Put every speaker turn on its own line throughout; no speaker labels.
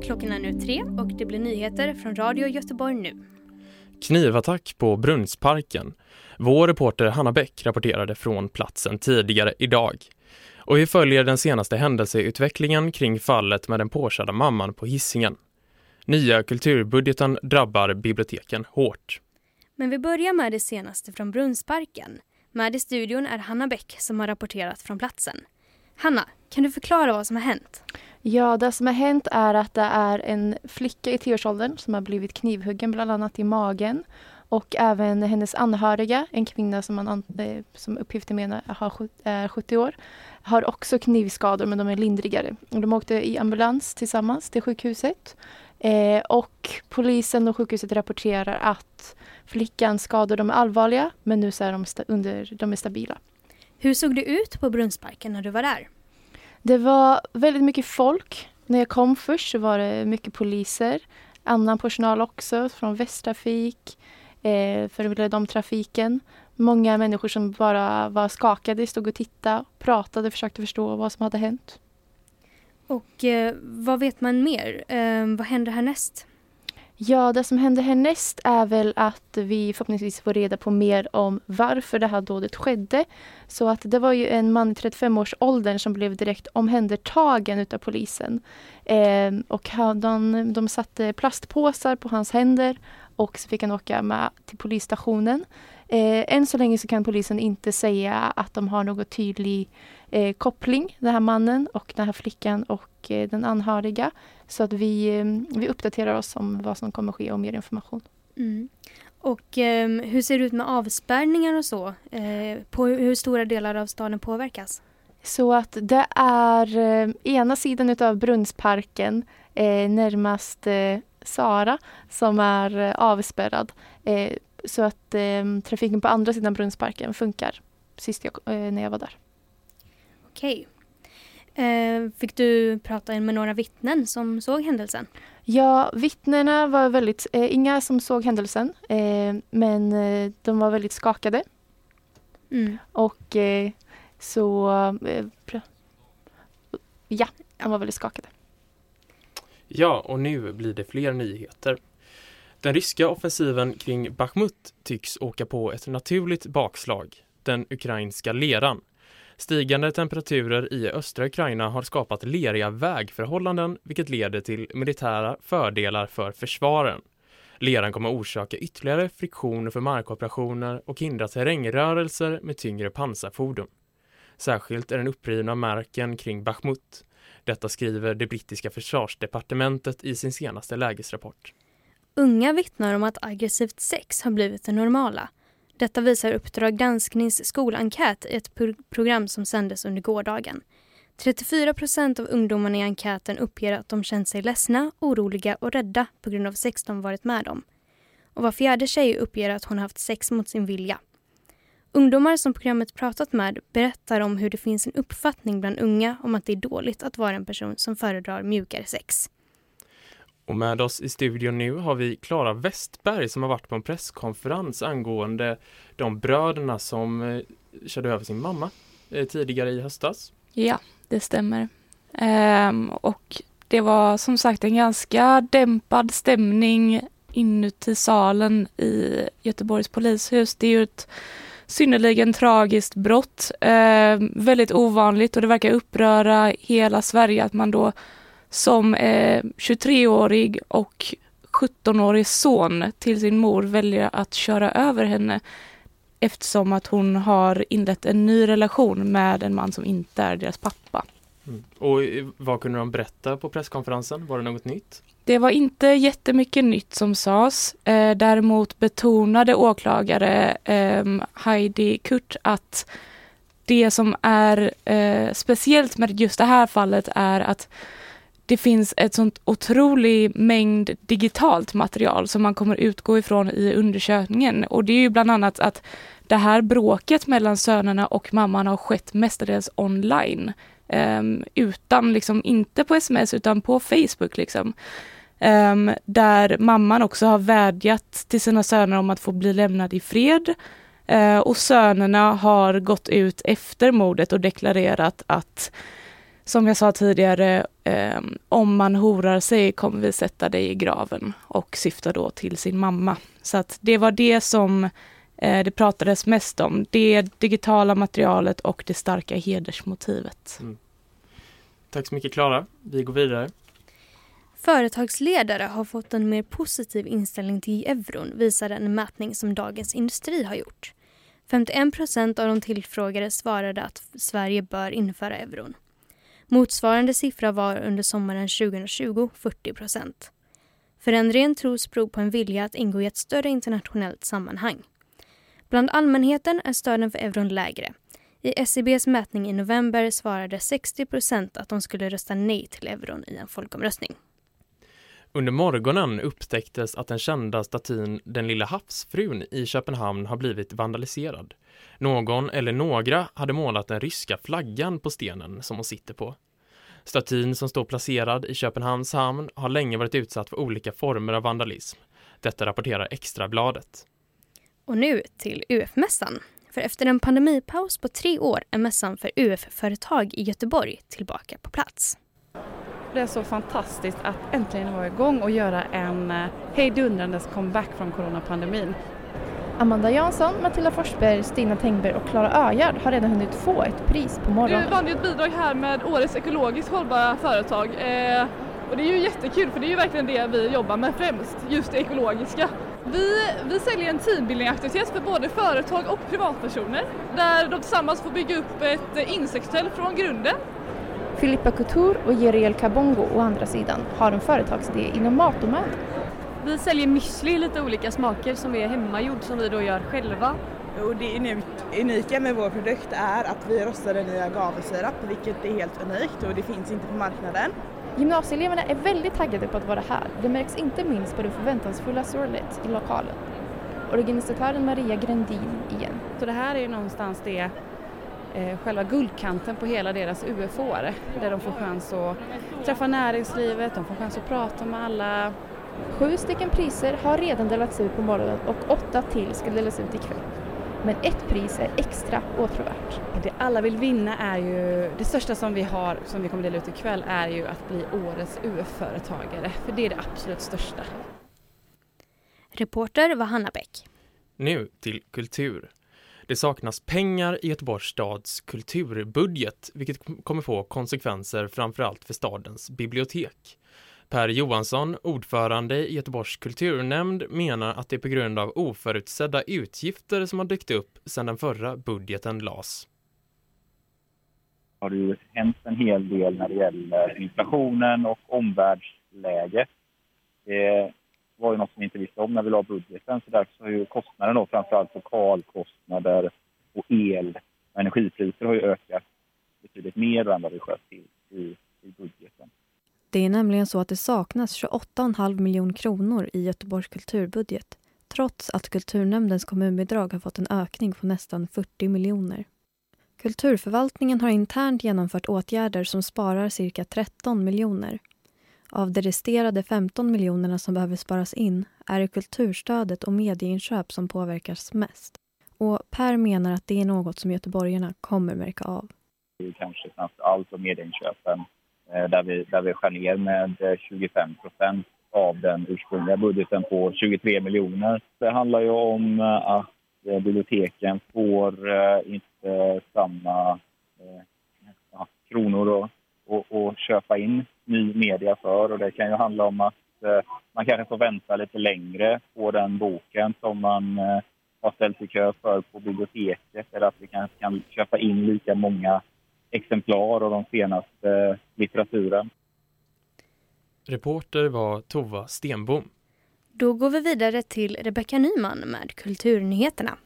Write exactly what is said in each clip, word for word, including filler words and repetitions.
klockan är nu tre och det blir nyheter från Radio Göteborg nu.
Knivattack på Brunnsparken. Vår reporter Hanna Bäck rapporterade från platsen tidigare idag. Och vi följer den senaste händelseutvecklingen kring fallet med den påkörda mamman på Hisingen. Nya kulturbudgeten drabbar biblioteken hårt.
Men vi börjar med det senaste från Brunnsparken. Med i studion är Hanna Bäck som har rapporterat från platsen. Hanna, kan du förklara vad som har hänt?
Ja, det som har hänt är att det är en flicka i tioårsåldern som har blivit knivhuggen bland annat i magen. Och även hennes anhöriga, en kvinna som, man, som uppgifter menar har sjuttio år, har också knivskador men de är lindrigare. Och de åkte i ambulans tillsammans till sjukhuset. Eh, och polisen och sjukhuset rapporterar att flickans skador de är allvarliga men nu så är de, sta- under, de är stabila.
Hur såg det ut på Brunnsparken när du var där? Det
var väldigt mycket folk. När jag kom först så var det mycket poliser. Annan personal också från Västtrafik, eh, för de trafiken. Många människor som bara var skakade, stod och tittade, pratade och försökte förstå vad som hade hänt.
Och eh, vad vet man mer? Eh, vad händer härnäst?
Ja, det som händer härnäst är väl att vi förhoppningsvis får reda på mer om varför det här dådet skedde. Så att det var ju en man i trettiofem-årsåldern som blev direkt omhändertagen utav polisen. Eh, och de, de satte plastpåsar på hans händer och så fick han åka med till polisstationen. Eh, än så länge så kan polisen inte säga att de har någon tydlig eh, koppling, den här mannen och den här flickan och eh, den anhöriga. Så att vi, eh, vi uppdaterar oss om vad som kommer ske och mer information.
Mm. Och eh, hur ser det ut med avspärrningar och så? Eh, på hur stora delar av staden påverkas?
Så att det är eh, ena sidan utav Brunnsparken, eh, närmast eh, Sara, som är eh, avspärrad. Eh, så att eh, trafiken på andra sidan Brunnsparken funkar sist jag, eh, när jag var där.
Okej. Eh, fick du prata med några vittnen som såg händelsen?
Ja, vittnena var väldigt, eh, inga som såg händelsen, eh, men eh, de var väldigt skakade. Mm. Och eh, så, eh, pr- ja, de var väldigt skakade.
Ja, och nu blir det fler nyheter. Den ryska offensiven kring Bakhmut tycks åka på ett naturligt bakslag, den ukrainska leran. Stigande temperaturer i östra Ukraina har skapat leriga vägförhållanden vilket leder till militära fördelar för försvaren. Leran kommer orsaka ytterligare friktioner för markoperationer och hindra terrängrörelser med tyngre pansarfordon. Särskilt är den upprivna marken kring Bakhmut. Detta skriver det brittiska försvarsdepartementet i sin senaste lägesrapport.
Unga vittnar om att aggressivt sex har blivit det normala. Detta visar Uppdrag gransknings skolankät i ett pro- program som sändes under gårdagen. trettiofyra procent av ungdomarna i enkäten uppger att de känt sig ledsna, oroliga och rädda på grund av sex de varit med om. Och var fjärde tjej uppger att hon haft sex mot sin vilja. Ungdomar som programmet pratat med berättar om hur det finns en uppfattning bland unga om att det är dåligt att vara en person som föredrar mjukare sex.
Och med oss i studion nu har vi Klara Westberg som har varit på en presskonferens angående de bröderna som eh, körde över sin mamma eh, tidigare i höstas.
Ja, det stämmer. Ehm, och det var som sagt en ganska dämpad stämning inuti salen i Göteborgs polishus. Det är ju ett synnerligen tragiskt brott. Ehm, väldigt ovanligt och det verkar uppröra hela Sverige att man då som eh, tjugotreårig och sjuttonårig son till sin mor väljer att köra över henne eftersom att hon har inlett en ny relation med en man som inte är deras pappa.
Mm. Och vad kunde de berätta på presskonferensen? Var det något nytt?
Det var inte jättemycket nytt som sades. Eh, däremot betonade åklagare eh, Heidi Kurt att det som är eh, speciellt med just det här fallet är att det finns ett sånt otrolig mängd digitalt material som man kommer utgå ifrån i undersökningen. Och det är ju bland annat att det här bråket mellan sönerna och mamman har skett mestadels online. Um, utan liksom, inte på sms utan på Facebook liksom. Um, där mamman också har vädjat till sina söner om att få bli lämnad i fred. Uh, och sönerna har gått ut efter mordet och deklarerat att som jag sa tidigare, eh, om man horar sig kommer vi sätta dig i graven, och syftar då till sin mamma. Så att det var det som eh, det pratades mest om. Det digitala materialet och det starka hedersmotivet.
Mm. Tack så mycket, Klara. Vi går vidare.
Företagsledare har fått en mer positiv inställning till euron, visar en mätning som Dagens Industri har gjort. femtioen procent av de tillfrågade svarade att Sverige bör införa euron. Motsvarande siffra var under sommaren tjugohundratjugo fyrtio procent. Förändringen tros bero på en vilja att ingå i ett större internationellt sammanhang. Bland allmänheten är stöden för euron lägre. I S E B:s mätning i november svarade sextio procent att de skulle rösta nej till euron i en folkomröstning.
Under morgonen upptäcktes att den kända statyn Den lilla havsfrun i Köpenhamn har blivit vandaliserad. Någon eller några hade målat den ryska flaggan på stenen som hon sitter på. Statyn som står placerad i Köpenhamns hamn har länge varit utsatt för olika former av vandalism. Detta rapporterar Extrabladet.
Och nu till U F-mässan. För efter en pandemipaus på tre år är mässan för U F-företag i Göteborg tillbaka på plats.
Det är så fantastiskt att äntligen vara igång och göra en hejdundrandes comeback från coronapandemin.
Amanda Jansson, Matilda Forsberg, Stina Tengberg och Klara Öjard har redan hunnit få ett pris på morgonen.
Du vann ju ett bidrag här med årets ekologiskt hållbara företag. Eh, och det är ju jättekul, för det är ju verkligen det vi jobbar med främst, just det ekologiska. Vi, vi säljer en teambuilding-aktivitet för både företag och privatpersoner, där de tillsammans får bygga upp ett insektshotell från grunden.
Filippa Couture och Jeriel Kabongo å andra sidan har en företagsidé inom mat och mat.
Vi säljer müsli, lite olika smaker som är hemmagjord, som vi då gör själva.
Och det unika med vår produkt är att vi rostar den i agavesirap, vilket är helt unikt och det finns inte på marknaden.
Gymnasieeleverna är väldigt taggade på att vara här. Det märks inte minst på det förväntansfulla sorlet i lokalen. Organisatören Maria Grandin igen.
Så det här är ju någonstans det eh, själva guldkanten på hela deras U F-år, där de får chans att träffa näringslivet, de får chans att prata med alla.
Sju stycken priser har redan delats ut på morgonen och åtta till ska delas ut ikväll. Men ett pris är extra åtråvärt.
Det alla vill vinna är ju, det största som vi har, som vi kommer dela ut ikväll, är ju att bli årets U F-företagare. För det är det absolut största.
Reporter var Hanna Bäck.
Nu till kultur. Det saknas pengar i Göteborgs stads kulturbudget, vilket kommer få konsekvenser framförallt för stadens bibliotek. Per Johansson, ordförande i Göteborgs kulturnämnd, menar att det är på grund av oförutsedda utgifter som har dykt upp sedan den förra budgeten lades.
Har det ju hänt en hel del när det gäller inflationen och omvärldsläget. Det var ju något som vi inte visste om när vi la budgeten, så därför har ju kostnaden då, framförallt lokalkostnader och el och energipriser har ju ökat betydligt mer än vad vi sköt till i, i budgeten.
Det är nämligen så att det saknas tjugoåtta komma fem miljoner kronor i Göteborgs kulturbudget, trots att kulturnämndens kommunbidrag har fått en ökning på nästan fyrtio miljoner. Kulturförvaltningen har internt genomfört åtgärder som sparar cirka tretton miljoner. Av de resterande femton miljonerna som behöver sparas in är det kulturstödet och medieinköp som påverkas mest. Och Per menar att det är något som göteborgarna kommer märka av.
Det är kanske framför allt om medieinköpen. Där vi, där vi skär ner med tjugofem procent av den ursprungliga budgeten på tjugotre miljoner. Det handlar ju om att biblioteken får inte samma ja, kronor att och, och köpa in ny media för. Och det kan ju handla om att man kanske får vänta lite längre på den boken som man har ställt i kö för på biblioteket. Eller att vi kanske kan köpa in lika många exemplar av de senaste litteraturen.
Reporter var Tova Stenbom.
Då går vi vidare till Rebecka Nyman med Kulturnyheterna.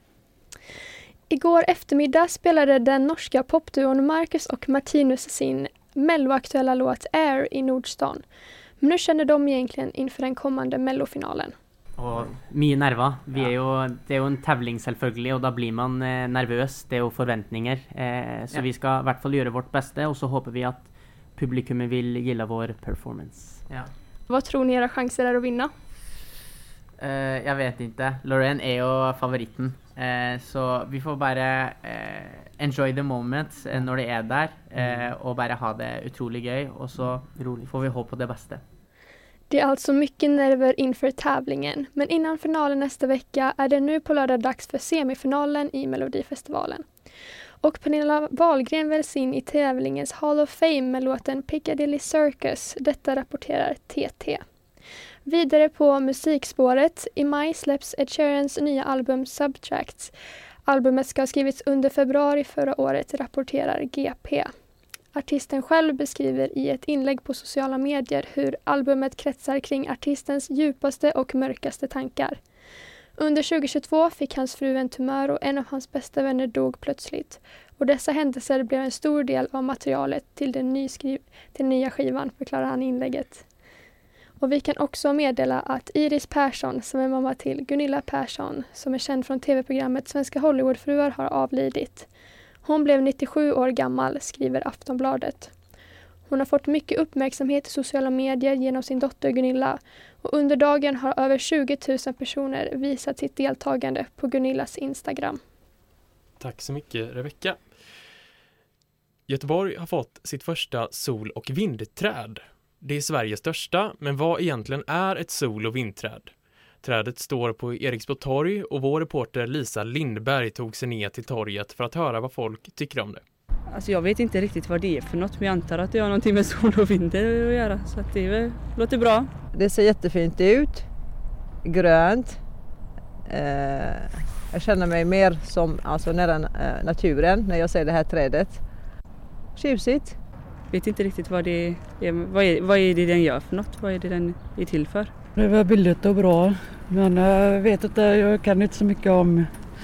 Igår eftermiddag spelade den norska popduon Marcus och Martinus sin melloaktuella låt Air i Nordstan. Men nu känner de egentligen inför den kommande mellofinalen.
Og mye nerver. Vi er jo, det er jo en tävling selvfølgelig, og da blir man eh, nervøs. Det er jo forventninger. Eh, så ja. Vi skal i hvert fall gjøre vårt beste, og så håper vi at publikummet vil gilla vår performance. Ja.
Vad tror ni era chanser är att vinna?
Uh, jag vet inte. Loreen är ju favoriten. Uh, så vi får bara uh, enjoy the moment uh, när det är där. Uh, och bara ha det otroligt gøy. Och så får vi hoppa på det bästa.
Det är alltså mycket nerver inför tävlingen. Men innan finalen nästa vecka är det nu på lördag dags för semifinalen i Melodifestivalen. Och Pernilla Wahlgren väljs in i tävlingens Hall of Fame med låten Piccadilly Circus. Detta rapporterar T T. Vidare på musikspåret. I maj släpps Ed Sheerans nya album Subtracts. Albumet ska ha skrivits under februari förra året, rapporterar G P. Artisten själv beskriver i ett inlägg på sociala medier hur albumet kretsar kring artistens djupaste och mörkaste tankar. Under tjugohundratjugotvå fick hans fru en tumör och en av hans bästa vänner dog plötsligt. Och dessa händelser blev en stor del av materialet till den, nyskriv- till den nya skivan, förklarar han i inlägget. Och vi kan också meddela att Iris Persson, som är mamma till Gunilla Persson, som är känd från tv-programmet Svenska Hollywoodfruar, har avlidit. Hon blev nittiosju år gammal, skriver Aftonbladet. Hon har fått mycket uppmärksamhet i sociala medier genom sin dotter Gunilla. Och under dagen har över tjugo tusen personer visat sitt deltagande på Gunillas Instagram.
Tack så mycket, Rebecka. Göteborg har fått sitt första sol- och vindträd. Det är Sveriges största, men vad egentligen är ett sol- och vindträd? Trädet står på Eriksbo torg och vår reporter Lisa Lindberg tog sig ner till torget för att höra vad folk tycker om det.
Alltså jag vet inte riktigt vad det är för något, men jag antar att det har någonting med sol och vind att göra, så att det väl, låter bra.
Det ser jättefint ut, grönt. Eh, jag känner mig mer som alltså nära eh, naturen när jag ser det här trädet. Tjusigt.
Vet inte riktigt vad det är, vad är, vad är det den gör för något, vad är det den är till för?
Det var billigt och bra, men jag vet inte, jag kan inte så mycket om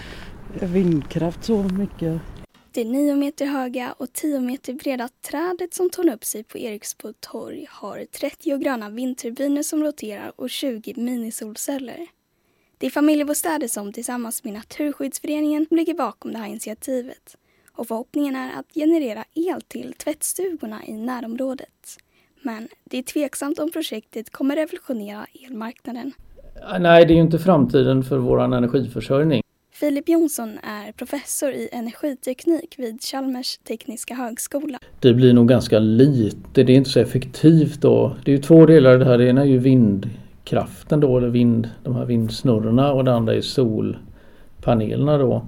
vindkraft så mycket.
Det nio meter höga och tio meter breda trädet som tornar upp sig på Eriksbo torg har trettio gröna vindturbiner som roterar och tjugo minisolceller. Det är Familjebostäder som tillsammans med Naturskyddsföreningen ligger bakom det här initiativet. Och förhoppningen är att generera el till tvättstugorna i närområdet. Men det är tveksamt om projektet kommer revolutionera elmarknaden.
Nej, det är ju inte framtiden för vår energiförsörjning.
Filip Jonsson är professor i energiteknik vid Chalmers tekniska högskola.
Det blir nog ganska lite, det är inte så effektivt då. Det är ju två delar i det här, det ena är ju vindkraften då, eller vind, de här vindsnurrorna, och det andra är solpanelerna då.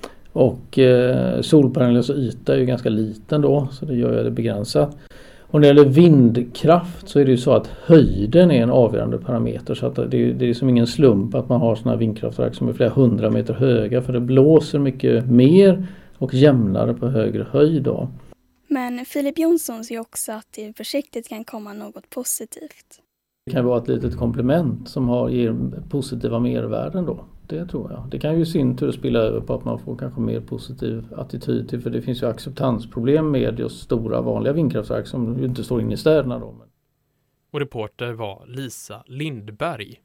Och eh, solpanelens yta är ju ganska liten då, så det gör det begränsat. Och när det gäller vindkraft så är det ju så att höjden är en avgörande parameter, så att det är, det är som ingen slump att man har sådana här vindkraftverk som är flera hundra meter höga, för det blåser mycket mer och jämnare på högre höjd då.
Men Filip Jonsson ser också att i projektet kan komma något positivt.
Det kan vara ett litet komplement som har, ger positiva mervärden då. Det tror jag. Det kan ju i sin tur spilla över på att man får kanske mer positiv attityd till, för det finns ju acceptansproblem med just stora vanliga vindkraftverk som ju inte står inne i städerna då.
Och reporter var Lisa Lindberg.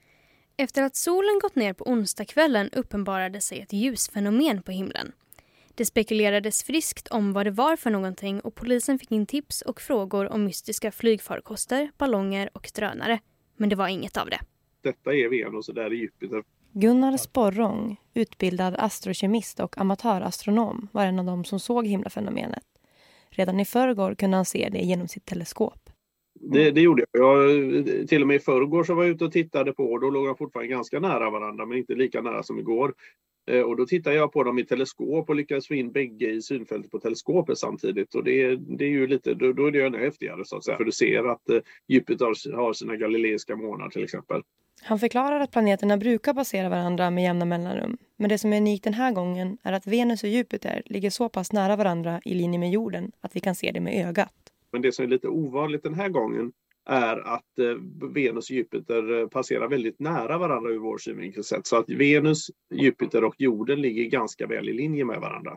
Efter att solen gått ner på onsdagskvällen uppenbarade sig ett ljusfenomen på himlen. Det spekulerades friskt om vad det var för någonting och polisen fick in tips och frågor om mystiska flygfarkoster, ballonger och drönare. Men det var inget av det.
Detta är Venus och där är Jupiter.
Gunnar Sporrong, utbildad astrokemist och amatörastronom, var en av dem som såg himlafenomenet. Redan i förrgår kunde han se det genom sitt teleskop.
Det, det gjorde jag. jag. Till och med i förrgår så var jag ute och tittade på, och då låg de fortfarande ganska nära varandra, men inte lika nära som igår. Eh, och då tittade jag på dem i teleskop och lyckades få in bägge i synfältet på teleskopet samtidigt. Och det, det är ju lite, då, då är det ännu häftigare så att säga. För du ser att eh, Jupiter har sina galileiska månader till exempel.
Han förklarar att planeterna brukar passera varandra med jämna mellanrum. Men det som är unikt den här gången är att Venus och Jupiter ligger så pass nära varandra i linje med jorden att vi kan se det med ögat.
Men det som är lite ovanligt den här gången är att eh, Venus och Jupiter passerar väldigt nära varandra ur vår synvinkel sett. Så att Venus, Jupiter och jorden ligger ganska väl i linje med varandra.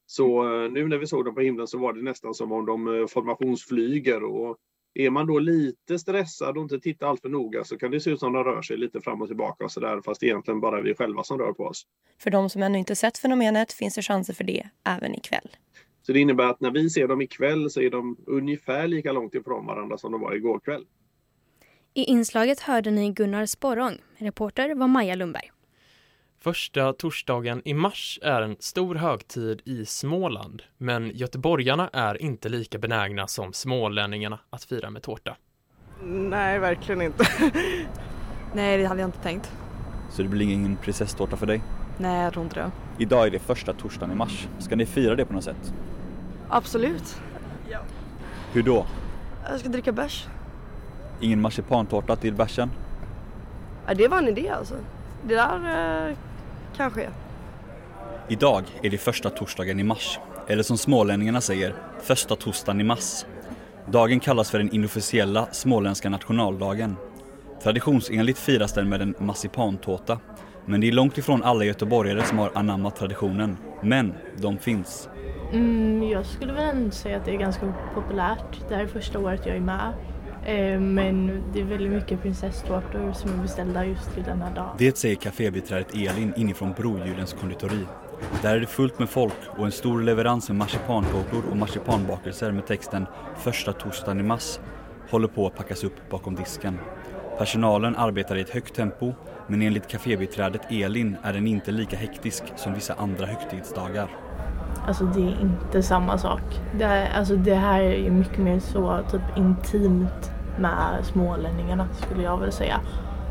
Så eh, nu när vi såg dem på himlen så var det nästan som om de eh, formationsflyger, och är man då lite stressad och inte tittar allt för noga så kan det se ut som de rör sig lite fram och tillbaka och sådär, fast egentligen bara vi själva som rör på oss.
För de som ännu inte sett fenomenet finns det chanser för det även ikväll.
Så det innebär att när vi ser dem ikväll så är de ungefär lika långt ifrån varandra som de var igår kväll.
I inslaget hörde ni Gunnar Sporrong. Reporter var Maja Lundberg.
Första torsdagen i mars är en stor högtid i Småland, men göteborgarna är inte lika benägna som smålänningarna att fira med tårta.
Nej, verkligen inte. Nej, det hade jag inte tänkt.
Så det blir ingen prinsesstårta för dig?
Nej, jag tror inte det.
Idag är det första torsdagen i mars. Ska ni fira det på något sätt?
Absolut. Ja.
Hur då?
Jag ska dricka bärs.
Ingen marsipantårta till bärsen?
Ja, det var en idé alltså. Det där eh, kanske.
Idag är det första torsdagen i mars. Eller som smålänningarna säger, första torsdagen i mars. Dagen kallas för den inofficiella småländska nationaldagen. Traditionsenligt firas den med en marsipantårta. Men det är långt ifrån alla göteborgare som har anammat traditionen. Men de finns.
Mm, jag skulle väl säga att det är ganska populärt. Det här är första året jag är med. Eh, men det är väldigt mycket prinsesstårtor som är beställda just till denna dag.
Det säger kafébiträdet Elin inifrån Brojulens konditori. Där är det fullt med folk och en stor leverans med marsipantårtor och marsipanbakelser med texten första torsdagen i mars håller på att packas upp bakom disken. Personalen arbetar i ett högt tempo, men enligt kafébiträdet Elin är den inte lika hektisk som vissa andra högtidsdagar.
Alltså det är inte samma sak. Det, är, alltså det här är mycket mer så typ intimt med smålänningarna skulle jag vilja säga.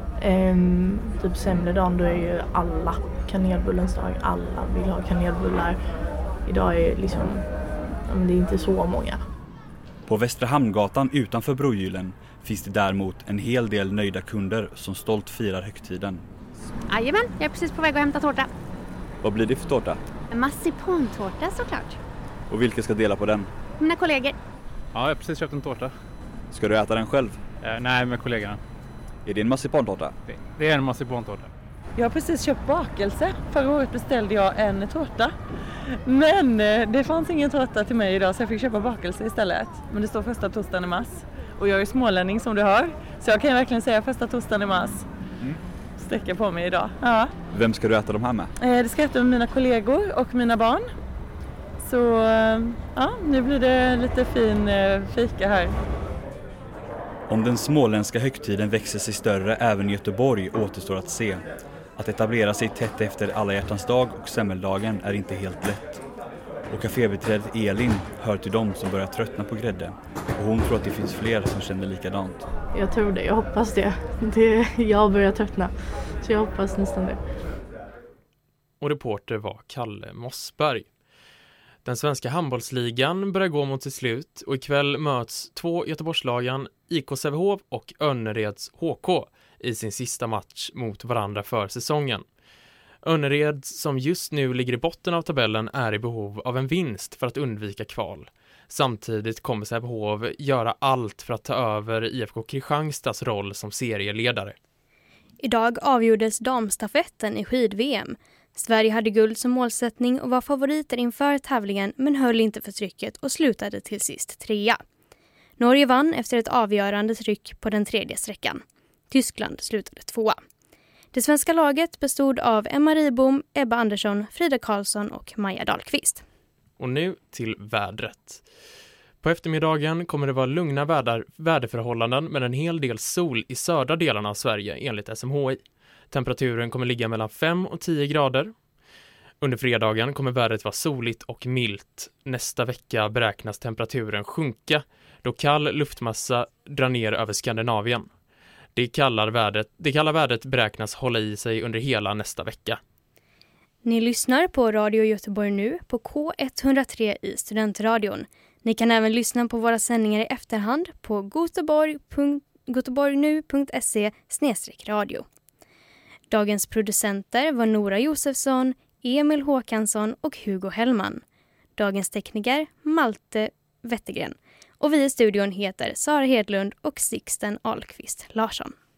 Ehm, typ semledagen, då är ju alla kanelbullens dag. Alla vill ha kanelbullar. Idag är liksom, det är inte så många.
På Västra Hamngatan utanför Brojylen finns det däremot en hel del nöjda kunder som stolt firar högtiden.
Jajamän, jag är precis på väg att hämta tårta.
Vad blir det för tårta?
En marsipantårta såklart.
Och vilka ska dela på den?
Mina kollegor.
Ja, jag har precis köpt en tårta.
Ska du äta den själv?
Eh, nej, med kollegorna.
Är det en marsipantårta?
Det, det är en marsipantårta.
Jag har precis köpt bakelse. Förra året beställde jag en tårta. Men det fanns ingen tårta till mig idag så jag fick köpa bakelse istället. Men det står första torsdagen i mars. Och jag är smålänning som du hör. Så jag kan verkligen säga första torsdagen i mars. Mm. Sträcka på mig idag. Ja.
Vem ska du äta de här med?
Det ska jag äta med mina kollegor och mina barn. Så ja, nu blir det lite fin fika här.
Om den småländska högtiden växer sig större även i Göteborg återstår att se. Att etablera sig tätt efter alla hjärtans dag och semmeldagen är inte helt lätt. Och kafébiträdet Elin hör till dem som börjar tröttna på grädde. Och hon tror att det finns fler som känner likadant.
Jag tror det, jag hoppas det. det jag börjar tröttna, så jag hoppas nästan det.
Och reporter var Kalle Mossberg. Den svenska handbollsligan börjar gå mot sitt slut och ikväll möts två Göteborgslagen, I K Sävehof och Önnereds H K, i sin sista match mot varandra för säsongen. Önnered, som just nu ligger i botten av tabellen, är i behov av en vinst för att undvika kval. Samtidigt kommer Sävehof göra allt för att ta över I F K Kristianstads roll som serieledare.
Idag avgjordes damstafetten i skid-V M. Sverige hade guld som målsättning och var favoriter inför tävlingen men höll inte för trycket och slutade till sist trea. Norge vann efter ett avgörande tryck på den tredje sträckan. Tyskland slutade tvåa. Det svenska laget bestod av Emma Ribom, Ebba Andersson, Frida Karlsson och Maja Dahlqvist.
Och nu till vädret. På eftermiddagen kommer det vara lugna väder, väderförhållanden med en hel del sol i södra delarna av Sverige enligt S M H I. Temperaturen kommer ligga mellan fem och tio grader. Under fredagen kommer vädret vara soligt och milt. Nästa vecka beräknas temperaturen sjunka då kall luftmassa drar ner över Skandinavien. Det kalla vädret, det kalla vädret beräknas hålla i sig under hela nästa vecka.
Ni lyssnar på Radio Göteborg nu på K etthundratre i Studentradion. Ni kan även lyssna på våra sändningar i efterhand på goteborgnu punkt se snedstreck radio. Dagens producenter var Nora Josefsson, Emil Håkansson och Hugo Hellman. Dagens tekniker Malte Wettergren. Och vi i studion heter Sara Hedlund och Sixten Ahlqvist Larsson.